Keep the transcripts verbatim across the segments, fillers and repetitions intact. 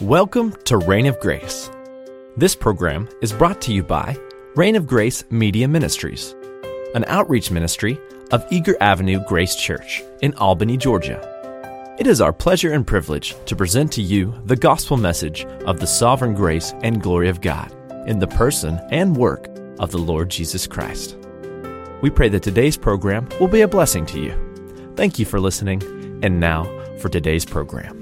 Welcome to Reign of Grace. This program is brought to you by Reign of Grace Media Ministries, an outreach ministry of Eager Avenue Grace Church in Albany, Georgia. It is our pleasure and privilege to present to you the gospel message of the sovereign grace and glory of God in the person and work of the Lord Jesus Christ. We pray that today's program will be a blessing to you. Thank you for listening, and now for today's program.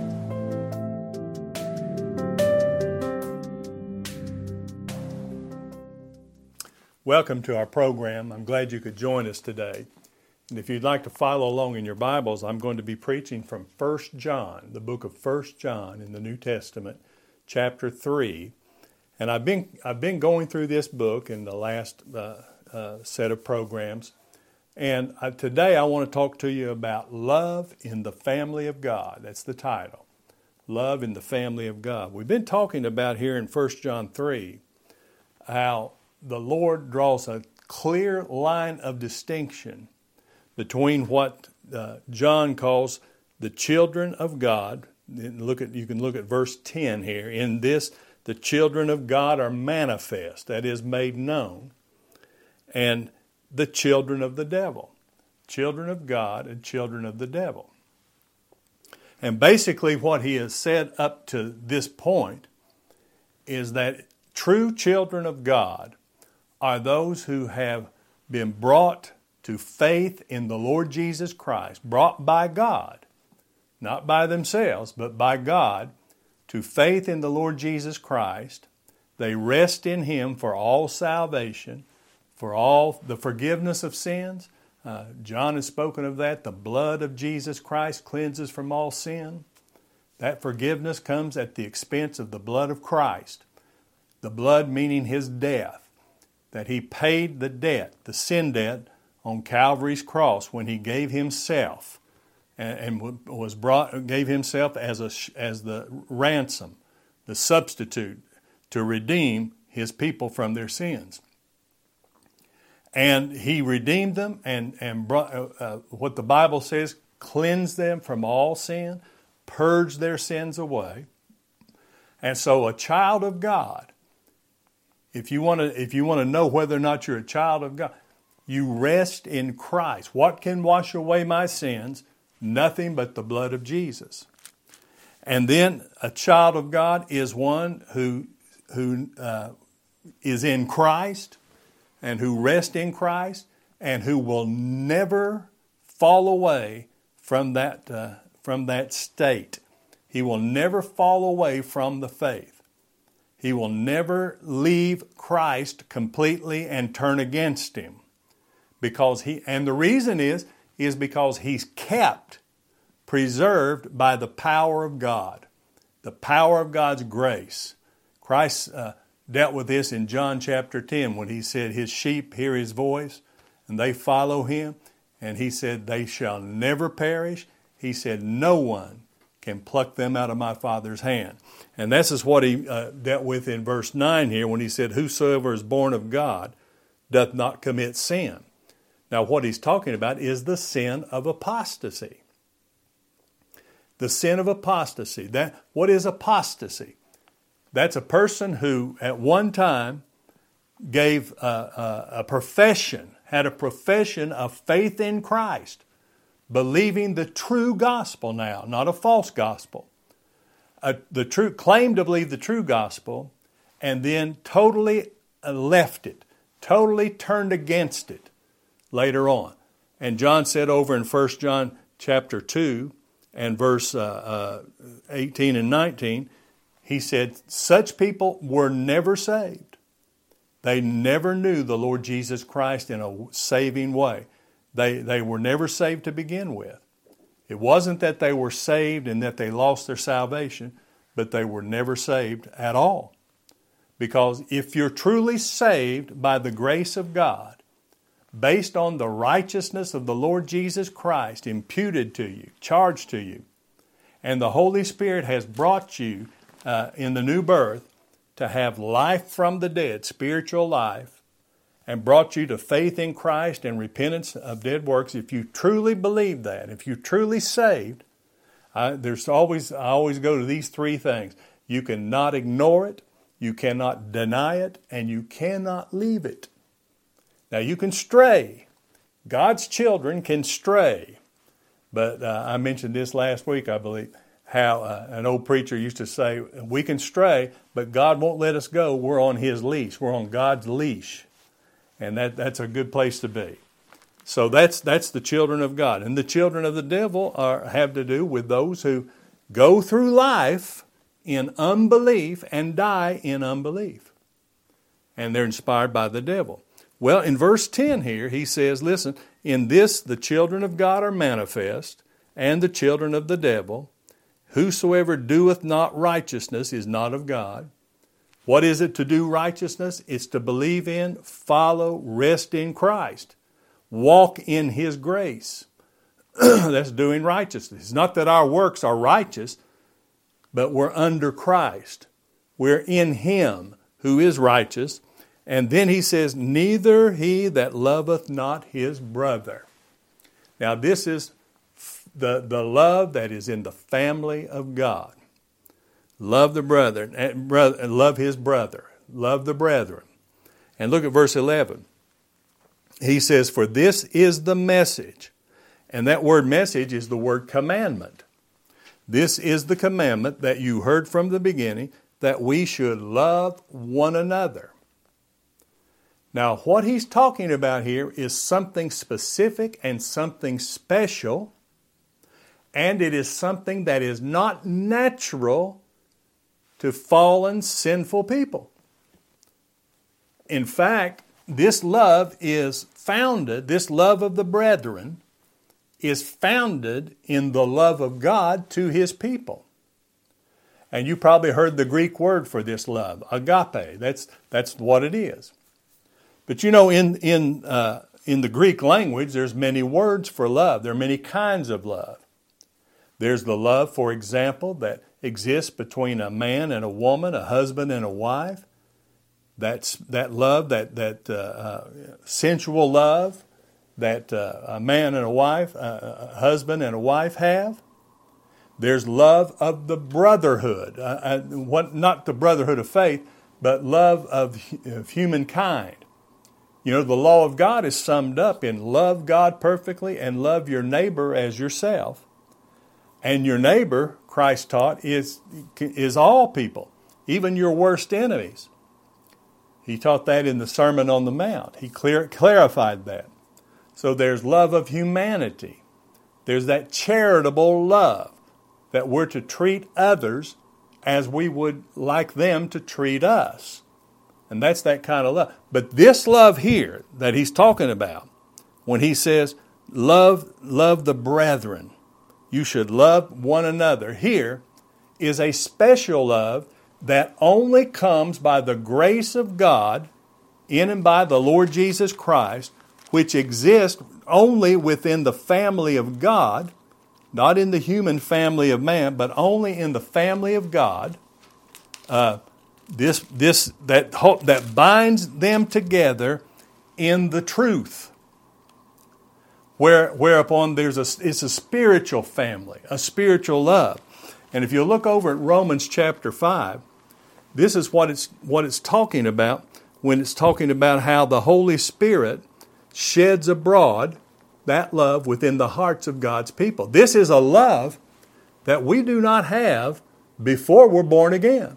Welcome to our program. I'm glad you could join us today. And if you'd like to follow along in your Bibles, I'm going to be preaching from First John, the book of First John in the New Testament, chapter three. And I've been I've been going through this book in the last uh, uh, set of programs. And I, today I want to talk to you about love in the family of God. That's the title, Love in the Family of God. We've been talking about here in First John three how the Lord draws a clear line of distinction between what uh, John calls the children of God. Look at you can look at verse ten here. In this, the children of God are manifest, that is, made known, and the children of the devil. Children of God and children of the devil. And basically what he has said up to this point is that true children of God are those who have been brought to faith in the Lord Jesus Christ, brought by God, not by themselves, but by God, to faith in the Lord Jesus Christ. They rest in Him for all salvation, for all the forgiveness of sins. Uh, John has spoken of that. The blood of Jesus Christ cleanses from all sin. That forgiveness comes at the expense of the blood of Christ. The blood meaning His death. That He paid the debt, the sin debt, on Calvary's cross when He gave Himself and, and was brought, gave Himself as a as the ransom, the substitute to redeem His people from their sins. And He redeemed them and and brought uh, uh, what the Bible says, cleansed them from all sin, purged their sins away. And so, a child of God. If you want to, if you want to know whether or not you're a child of God, you rest in Christ. What can wash away my sins? Nothing but the blood of Jesus. And then a child of God is one who who uh, is in Christ and who rests in Christ and who will never fall away from that uh, from that state. He will never fall away from the faith. He will never leave Christ completely and turn against Him. Because he, and the reason is, is because he's kept, preserved by the power of God. The power of God's grace. Christ uh, dealt with this in John chapter ten when He said, His sheep hear His voice and they follow Him. And He said, they shall never perish. He said, no one can pluck them out of my Father's hand. And this is what He uh, dealt with in verse nine here when He said, whosoever is born of God doth not commit sin. Now what He's talking about is the sin of apostasy. The sin of apostasy. That, what is apostasy? That's a person who at one time gave a, a, a profession, had a profession of faith in Christ, believing the true gospel now, not a false gospel. Uh, the true claimed to believe the true gospel, and then totally left it, totally turned against it later on. And John said over in First John chapter two and verse uh, uh, eighteen and nineteen, he said, such people were never saved. They never knew the Lord Jesus Christ in a saving way. They, they were never saved to begin with. It wasn't that they were saved and that they lost their salvation, but they were never saved at all. Because if you're truly saved by the grace of God, based on the righteousness of the Lord Jesus Christ imputed to you, charged to you, and the Holy Spirit has brought you uh, in the new birth to have life from the dead, spiritual life, and brought you to faith in Christ and repentance of dead works, if you truly believe that, if you're truly saved, I, there's always I always go to these three things. You cannot ignore it. You cannot deny it. And you cannot leave it. Now you can stray. God's children can stray. But uh, I mentioned this last week, I believe, how uh, an old preacher used to say, we can stray, but God won't let us go. We're on His leash. We're on God's leash. And that, that's a good place to be. So that's that's the children of God. And the children of the devil are have to do with those who go through life in unbelief and die in unbelief. And they're inspired by the devil. Well, in verse ten here, he says, listen, in this the children of God are manifest, and the children of the devil. Whosoever doeth not righteousness is not of God. What is it to do righteousness? It's to believe in, follow, rest in Christ. Walk in His grace. That's doing righteousness. It's not that our works are righteous, but we're under Christ. We're in Him who is righteous. And then he says, neither he that loveth not his brother. Now this is the, the love that is in the family of God. Love the brother, and brother, love his brother, love the brethren. And look at verse eleven. He says, for this is the message. And that word message is the word commandment. This is the commandment that you heard from the beginning, that we should love one another. Now, what he's talking about here is something specific and something special, and it is something that is not natural to fallen, sinful people. In fact, this love is founded, this love of the brethren, is founded in the love of God to His people. And you probably heard the Greek word for this love, agape. That's, that's what it is. But you know, in, in, uh, in the Greek language, there's many words for love. There are many kinds of love. There's the love, for example, that exists between a man and a woman, a husband and a wife. That's that love, that that uh, uh, sensual love that uh, a man and a wife, uh, a husband and a wife have. There's love of the brotherhood, uh, uh, what, not the brotherhood of faith, but love of, of humankind. You know, the law of God is summed up in love God perfectly and love your neighbor as yourself. And your neighbor, Christ taught, is, is all people, even your worst enemies. He taught that in the Sermon on the Mount. He clear, clarified that. So there's love of humanity. There's that charitable love that we're to treat others as we would like them to treat us. And that's that kind of love. But this love here that he's talking about, when he says, love, love the brethren, you should love one another, here is a special love that only comes by the grace of God in and by the Lord Jesus Christ, which exists only within the family of God, not in the human family of man, but only in the family of God. Uh, this this that that binds them together in the truth. Where whereupon there's a it's a spiritual family, a spiritual love. And if you look over at Romans chapter five, this is what it's what it's talking about when it's talking about how the Holy Spirit sheds abroad that love within the hearts of God's people. This is a love that we do not have before we're born again.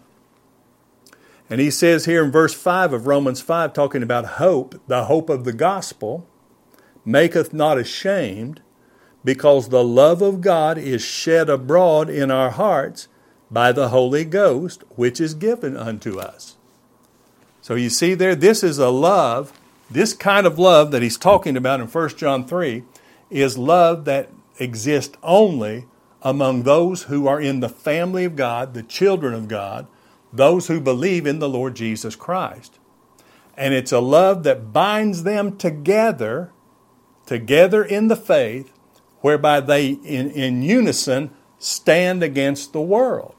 And he says here in verse five of Romans five, talking about hope, the hope of the gospel, maketh not ashamed, because the love of God is shed abroad in our hearts by the Holy Ghost, which is given unto us. So you see there, this is a love, this kind of love that he's talking about in First John three is love that exists only among those who are in the family of God, the children of God, those who believe in the Lord Jesus Christ. And it's a love that binds them together, together in the faith, whereby they in, in unison stand against the world.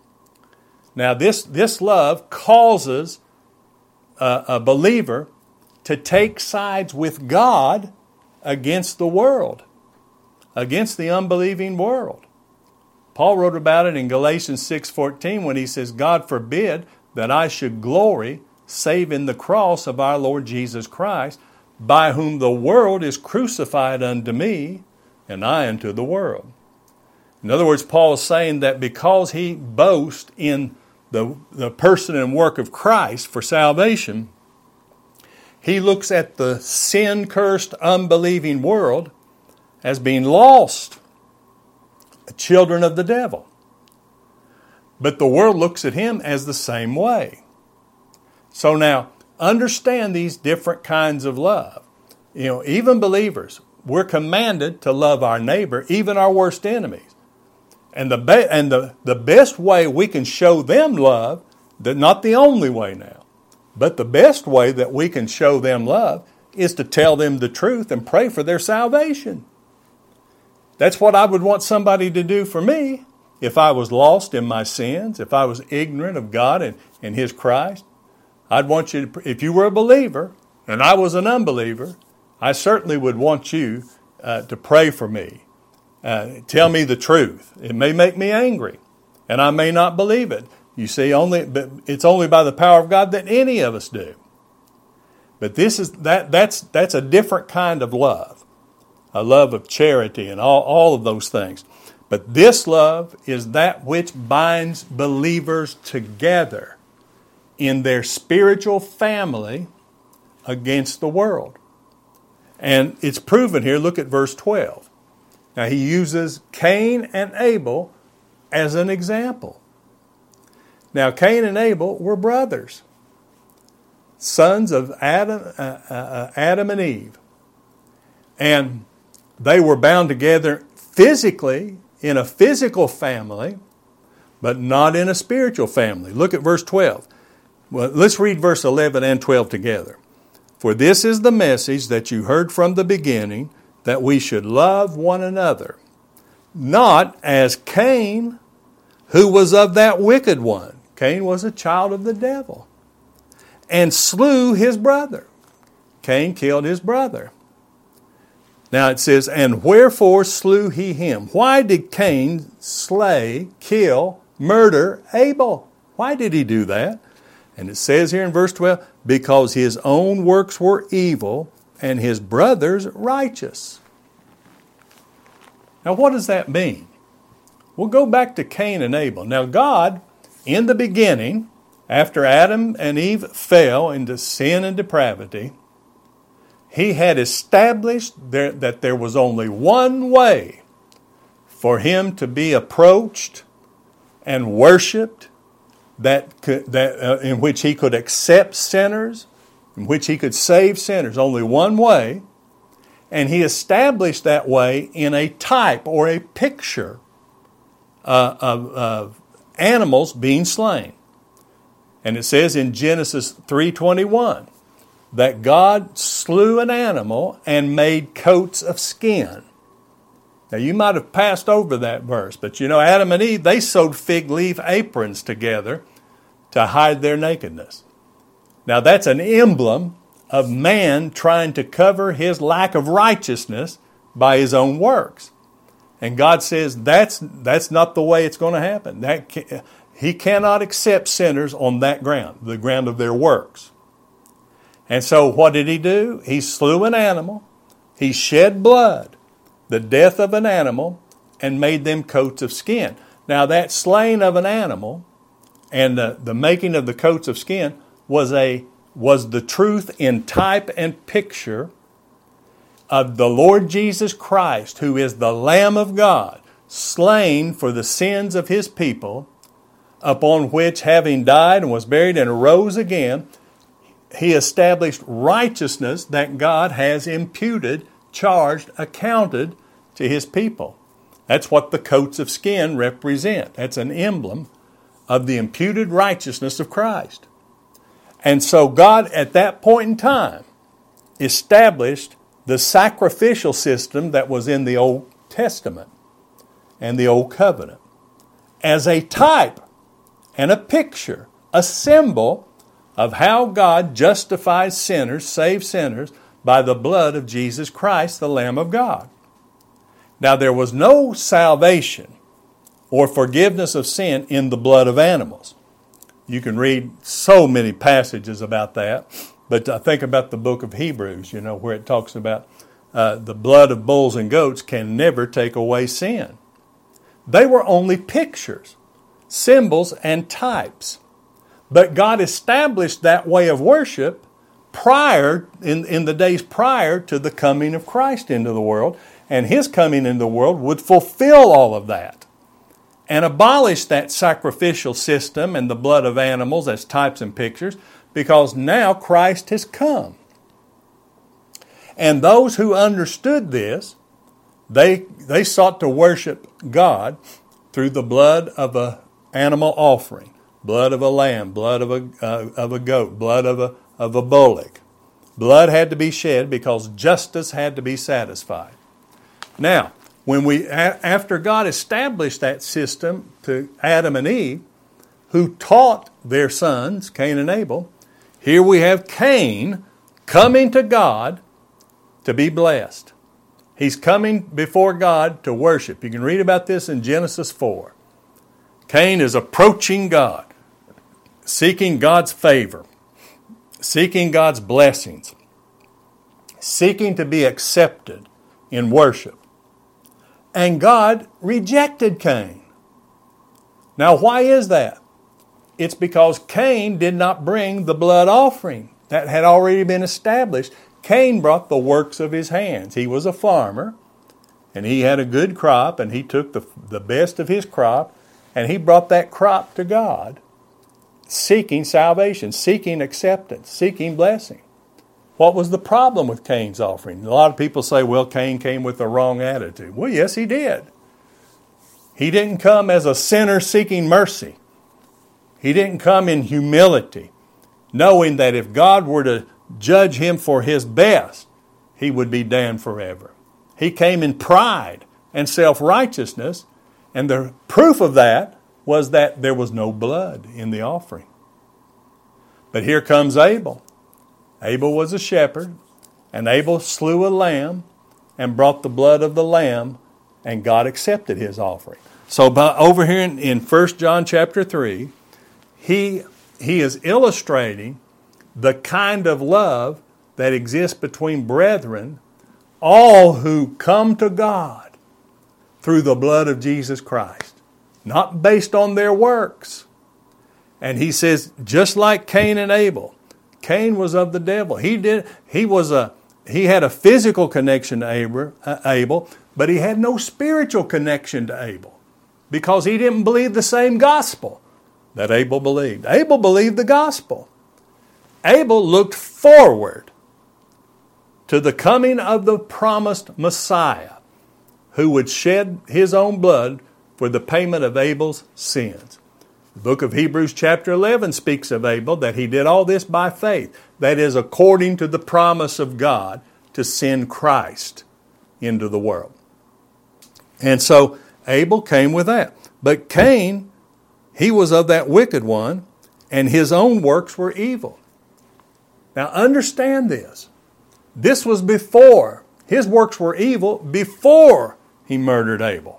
Now this, this love causes a, a believer to take sides with God against the world, against the unbelieving world. Paul wrote about it in Galatians six fourteen when he says, God forbid that I should glory save in the cross of our Lord Jesus Christ, by whom the world is crucified unto me, and I unto the world. In other words, Paul is saying that because he boasts in the, the person and work of Christ for salvation, he looks at the sin-cursed, unbelieving world as being lost, children of the devil. But the world looks at him as the same way. So now, understand these different kinds of love. You know, even believers, we're commanded to love our neighbor, even our worst enemies. And the be- and the, the best way we can show them love, that not the only way now, but the best way that we can show them love is to tell them the truth and pray for their salvation. That's what I would want somebody to do for me if I was lost in my sins, if I was ignorant of God and, and His Christ. I'd want you to, if you were a believer and I was an unbeliever, I certainly would want you uh, to pray for me. Uh, tell me the truth. It may make me angry, and I may not believe it. You see, only but it's only by the power of God that any of us do. But this is that that's that's a different kind of love, a love of charity and all, all of those things. But this love is that which binds believers together in their spiritual family against the world. And it's proven here. Look at verse twelve. Now he uses Cain and Abel as an example. Now Cain and Abel were brothers, sons of Adam, uh, uh, Adam and Eve. And they were bound together physically in a physical family, but not in a spiritual family. Look at verse twelve. Well, let's read verse eleven and twelve together. For this is the message that you heard from the beginning, that we should love one another, not as Cain, who was of that wicked one. Cain was a child of the devil, and slew his brother. Cain killed his brother. Now it says, and wherefore slew he him? Why did Cain slay, kill, murder Abel? Why did he do that? And it says here in verse twelve, because his own works were evil, and his brother's righteous. Now what does that mean? We'll go back to Cain and Abel. Now God, in the beginning, after Adam and Eve fell into sin and depravity, He had established there, that there was only one way for Him to be approached and worshipped, that, could, that uh, in which He could accept sinners, in which He could save sinners. Only one way. And He established that way in a type or a picture uh, of, of animals being slain. And it says in Genesis three twenty-one that God slew an animal and made coats of skin. Now you might have passed over that verse, but you know Adam and Eve, they sewed fig leaf aprons together to hide their nakedness. Now that's an emblem of man trying to cover his lack of righteousness by his own works. And God says that's that's not the way it's going to happen. That can, He cannot accept sinners on that ground, the ground of their works. And so what did He do? He slew an animal. He shed blood, the death of an animal, and made them coats of skin. Now that slaying of an animal and the, the making of the coats of skin was a was the truth in type and picture of the Lord Jesus Christ, who is the Lamb of God, slain for the sins of His people, upon which, having died and was buried and arose again, He established righteousness that God has imputed, charged, accounted to His people. That's what the coats of skin represent. That's an emblem of the imputed righteousness of Christ. And so God, at that point in time, established the sacrificial system that was in the Old Testament and the Old Covenant as a type and a picture, a symbol of how God justifies sinners, saves sinners by the blood of Jesus Christ, the Lamb of God. Now there was no salvation or forgiveness of sin in the blood of animals. You can read so many passages about that, but I think about the book of Hebrews, you know, where it talks about uh, the blood of bulls and goats can never take away sin. They were only pictures, symbols, and types. But God established that way of worship prior, in, in the days prior to the coming of Christ into the world, and His coming into the world would fulfill all of that and abolish that sacrificial system and the blood of animals as types and pictures, because now Christ has come. And those who understood this, they, they sought to worship God through the blood of an animal offering. Blood of a lamb, blood of a uh, of a goat, blood of a of a bullock. Blood had to be shed because justice had to be satisfied. Now, when we after God established that system to Adam and Eve, who taught their sons, Cain and Abel, here we have Cain coming to God to be blessed. He's coming before God to worship. You can read about this in Genesis four. Cain is approaching God, seeking God's favor, seeking God's blessings, seeking to be accepted in worship. And God rejected Cain. Now, why is that? It's because Cain did not bring the blood offering that had already been established. Cain brought the works of his hands. He was a farmer, and he had a good crop, and he took the, the best of his crop, and he brought that crop to God, seeking salvation, seeking acceptance, seeking blessing. What was the problem with Cain's offering? A lot of people say, well, Cain came with the wrong attitude. Well, yes, he did. He didn't come as a sinner seeking mercy. He didn't come in humility, knowing that if God were to judge him for his best, he would be damned forever. He came in pride and self-righteousness, and the proof of that was that there was no blood in the offering. But here comes Abel. Abel was a shepherd, and Abel slew a lamb and brought the blood of the lamb, and God accepted his offering. So by, over here in, in First John chapter three, he, he is illustrating the kind of love that exists between brethren, all who come to God through the blood of Jesus Christ, not based on their works. And he says, just like Cain and Abel, Cain was of the devil. He did. He was a. He had a physical connection to Abel, but he had no spiritual connection to Abel because he didn't believe the same gospel that Abel believed. Abel believed the gospel. Abel looked forward to the coming of the promised Messiah, who would shed his own blood for the payment of Abel's sins. The book of Hebrews chapter eleven speaks of Abel, that he did all this by faith. That is, according to the promise of God to send Christ into the world. And so Abel came with that. But Cain, he was of that wicked one, and his own works were evil. Now understand this. This was before. His works were evil before he murdered Abel.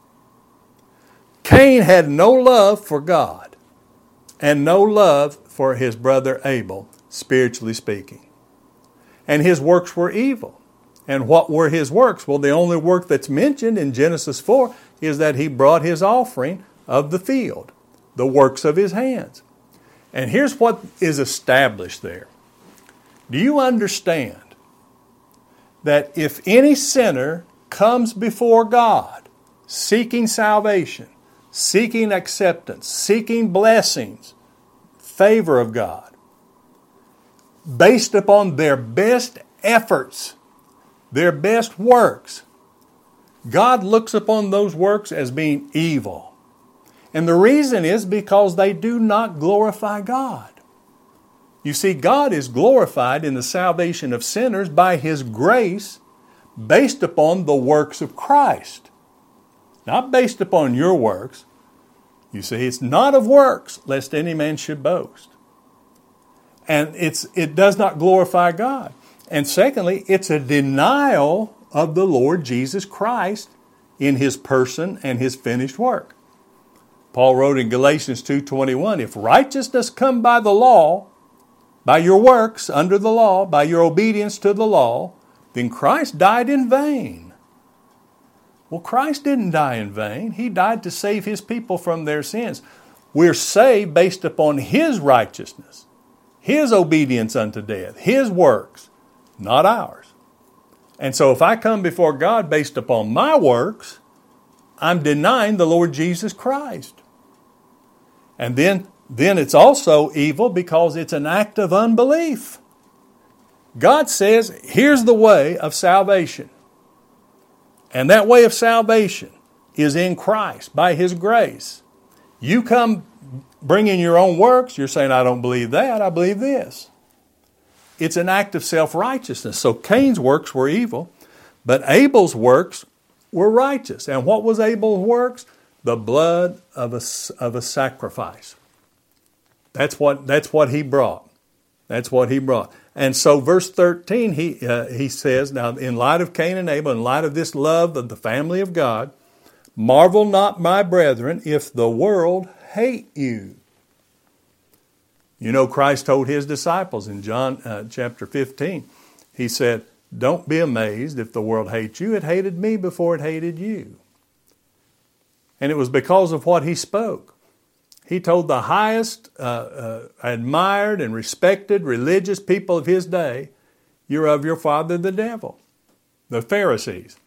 Cain had no love for God and no love for his brother Abel, spiritually speaking. And his works were evil. And what were his works? Well, the only work that's mentioned in Genesis four is that he brought his offering of the field, the works of his hands. And here's what is established there. Do you understand that if any sinner comes before God seeking salvation, seeking acceptance, seeking blessings, favor of God, based upon their best efforts, their best works, God looks upon those works as being evil. And the reason is because they do not glorify God. You see, God is glorified in the salvation of sinners by His grace based upon the works of Christ. Not based upon your works. You see, it's not of works, lest any man should boast. And it's it does not glorify God. And secondly, it's a denial of the Lord Jesus Christ in His person and His finished work. Paul wrote in Galatians two twenty-one, if righteousness come by the law, by your works under the law, by your obedience to the law, then Christ died in vain. Well, Christ didn't die in vain. He died to save His people from their sins. We're saved based upon His righteousness, His obedience unto death, His works, not ours. And so if I come before God based upon my works, I'm denying the Lord Jesus Christ. And then, then it's also evil because it's an act of unbelief. God says, here's the way of salvation. And that way of salvation is in Christ, by His grace. You come bringing your own works, you're saying, I don't believe that, I believe this. It's an act of self-righteousness. So Cain's works were evil, but Abel's works were righteous. And what was Abel's works? The blood of a, of a sacrifice. That's what, that's what he brought. That's what he brought. And so verse thirteen, he, uh, he says, now in light of Cain and Abel, in light of this love of the family of God, marvel not, my brethren, if the world hate you. You know, Christ told His disciples in John uh, chapter fifteen, He said, don't be amazed if the world hates you. It hated me before it hated you. And it was because of what He spoke. He told the highest uh, uh, admired and respected religious people of His day, you're of your father the devil, the Pharisees.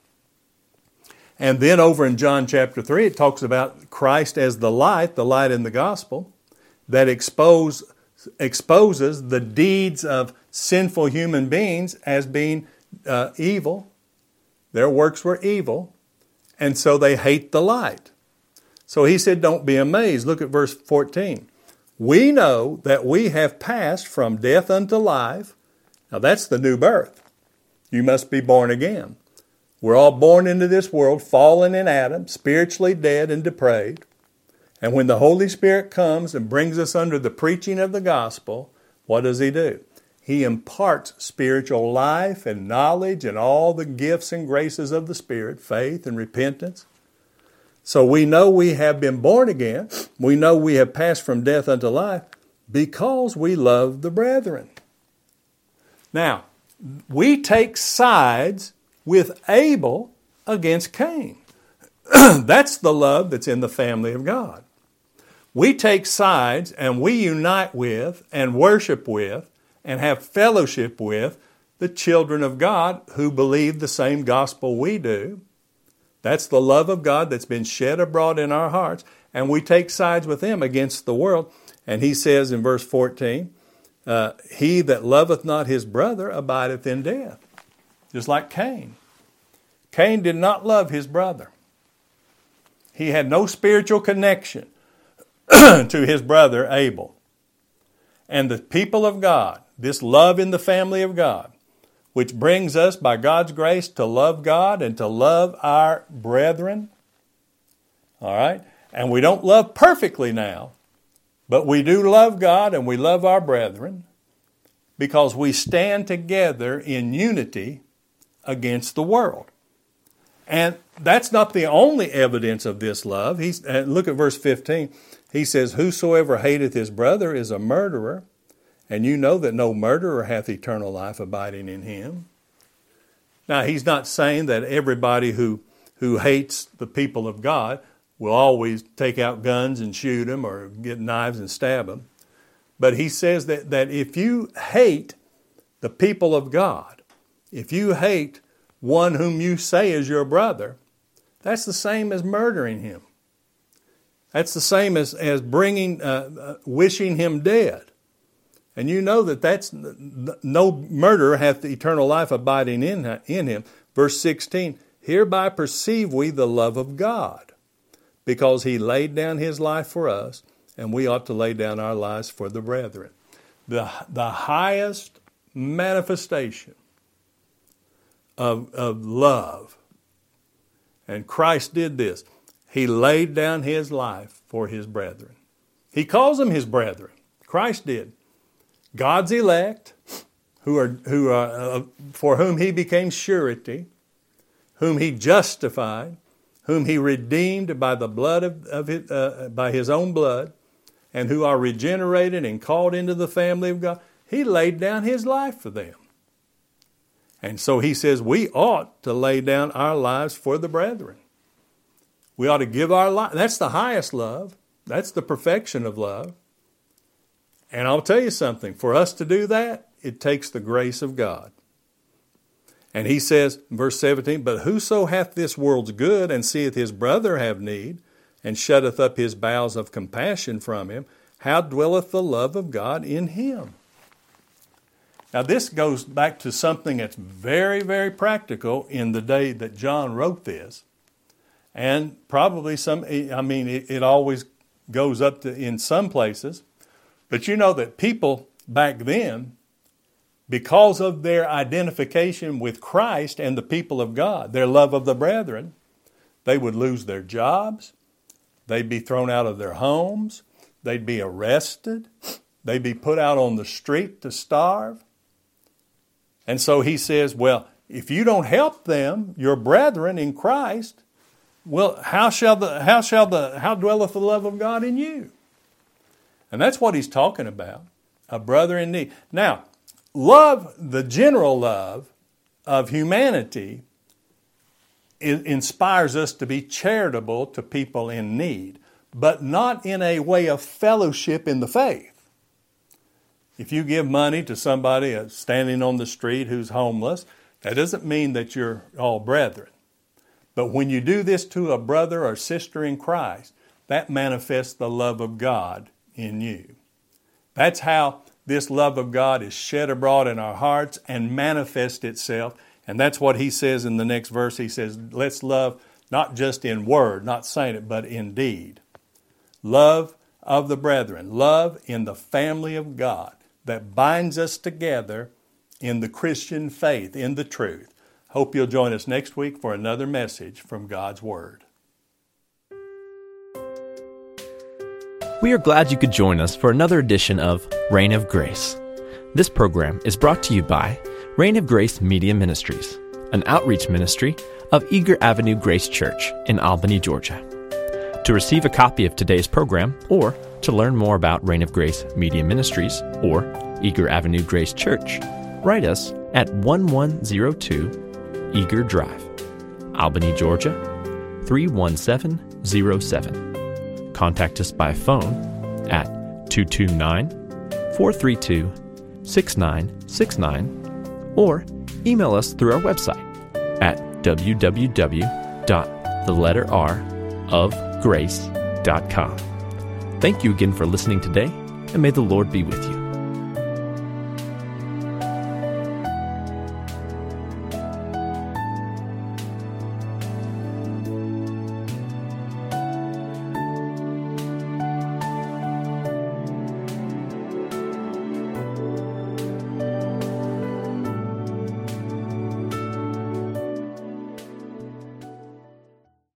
And then over in John chapter three, it talks about Christ as the light, the light in the gospel, that expose, exposes the deeds of sinful human beings as being uh, evil. Their works were evil, and so they hate the light. So He said, don't be amazed. Look at verse fourteen. We know that we have passed from death unto life. Now that's the new birth. You must be born again. We're all born into this world, fallen in Adam, spiritually dead and depraved. And when the Holy Spirit comes and brings us under the preaching of the gospel, what does He do? He imparts spiritual life and knowledge and all the gifts and graces of the Spirit, faith and repentance. So we know we have been born again. We know we have passed from death unto life because we love the brethren. Now, we take sides with Abel against Cain. That's the love that's in the family of God. We take sides and we unite with and worship with and have fellowship with the children of God who believe the same gospel we do. That's the love of God that's been shed abroad in our hearts, and we take sides with them against the world. And He says in verse fourteen, uh, he that loveth not his brother abideth in death. Just like Cain. Cain did not love his brother. He had no spiritual connection to his brother Abel. And the people of God, this love in the family of God, which brings us by God's grace to love God and to love our brethren. All right? And we don't love perfectly now, but we do love God and we love our brethren because we stand together in unity against the world. And that's not the only evidence of this love. He's, uh, look at verse fifteen. He says, whosoever hateth his brother is a murderer, and you know that no murderer hath eternal life abiding in him. Now, he's not saying that everybody who, who hates the people of God will always take out guns and shoot them or get knives and stab them. But he says that, that if you hate the people of God, if you hate one whom you say is your brother, that's the same as murdering him. That's the same as, as bringing, uh, uh, wishing him dead. And you know that that's no murderer hath eternal life abiding in, in him. Verse sixteen, hereby perceive we the love of God, because He laid down His life for us, and we ought to lay down our lives for the brethren. The, the highest manifestation of, of love, and Christ did this. He laid down His life for His brethren. He calls them His brethren. Christ did. God's elect, who are who are uh, for whom He became surety, whom He justified, whom he redeemed by the blood of, of his, uh, by his own blood, and who are regenerated and called into the family of God. He laid down his life for them. And so he says we ought to lay down our lives for the brethren. We ought to give our life. That's the highest love. That's the perfection of love. And I'll tell you something. For us to do that, it takes the grace of God. And he says, verse seventeen, but whoso hath this world's good, and seeth his brother have need, and shutteth up his bowels of compassion from him, how dwelleth the love of God in him? Now this goes back to something that's very, very practical in the day that John wrote this. And probably some, I mean, it, it always goes up to in some places. But you know that people back then, because of their identification with Christ and the people of God, their love of the brethren, they would lose their jobs. They'd be thrown out of their homes. They'd be arrested. They'd be put out on the street to starve. And so he says, well, if you don't help them, your brethren in Christ, well, how shall the how shall the how dwelleth the love of God in you? And that's what he's talking about, a brother in need. Now, love, the general love of humanity, it inspires us to be charitable to people in need, but not in a way of fellowship in the faith. If you give money to somebody standing on the street who's homeless, that doesn't mean that you're all brethren. But when you do this to a brother or sister in Christ, that manifests the love of God in you. That's how this love of God is shed abroad in our hearts and manifests itself. And that's what he says in the next verse. He says, let's love not just in word, not saying it, but in deed. Love of the brethren, love in the family of God that binds us together in the Christian faith, in the truth. Hope you'll join us next week for another message from God's Word. We are glad you could join us for another edition of Reign of Grace. This program is brought to you by Reign of Grace Media Ministries, an outreach ministry of Eager Avenue Grace Church in Albany, Georgia. To receive a copy of today's program, or to learn more about Reign of Grace Media Ministries or Eager Avenue Grace Church, write us at one one zero two Eager Drive, Albany, Georgia, three one seven zero seven. Contact us by phone at two two nine, four three two, six nine six nine or email us through our website at w w w dot the letter r of grace dot com. Thank you again for listening today, and may the Lord be with you.